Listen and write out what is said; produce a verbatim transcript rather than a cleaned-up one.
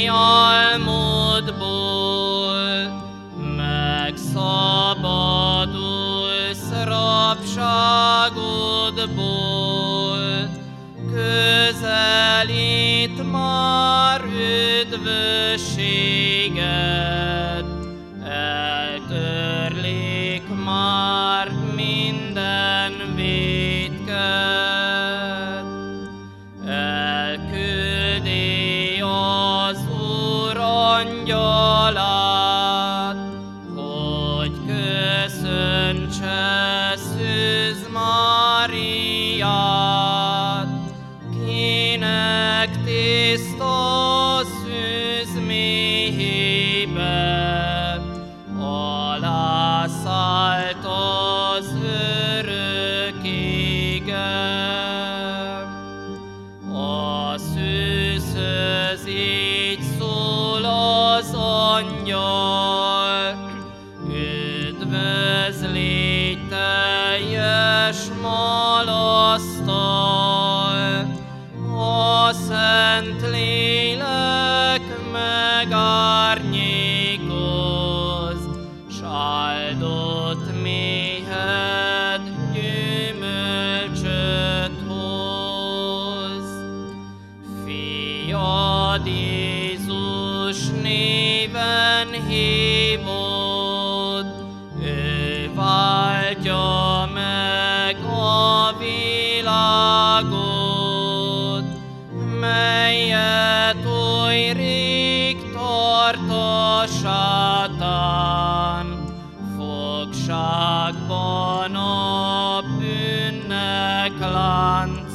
álmodból, megszabadulsz rabságodból, közelít már üdvösséged, eltörlik már minden vétked. Elküldi az Úr angyalát, hogy köszöntse Szűz Máriát, kinek tiszta szűz méhébe alászállt az örök égen. A szűzhöz így szól az angyal, üdvözlégy teljes malasztal, a Szentlélek megárnyékoz, s áldott méhed gyümölcsöt hoz. Fiad Jézus néven hívod, ő váltja meg a világot, melyet oly rég tart a sátán, fogságban a bűnnek láncán.